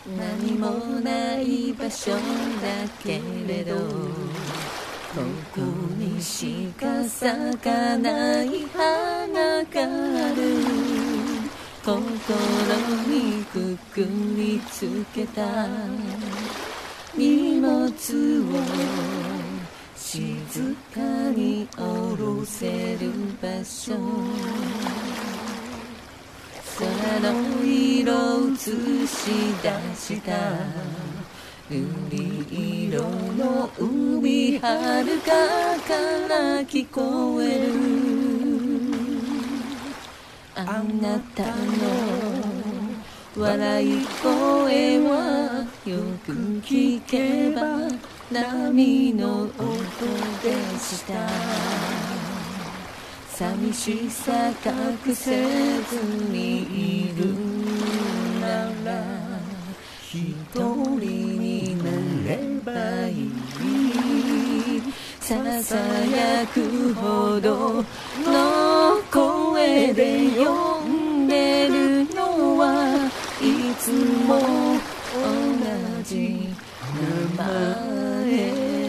何もない場所だけれど、ここにしか咲かない花がある。心にくくりつけた荷物を静かに下ろせる場所、空の色映し出した瑠璃色の海、遥かから聞こえるあなたの笑い声はよく聞けば波の音でした。寂しさ隠せずにいるなら一人になればいい。ささやくほどの声で呼んでるのはいつも同じ名前。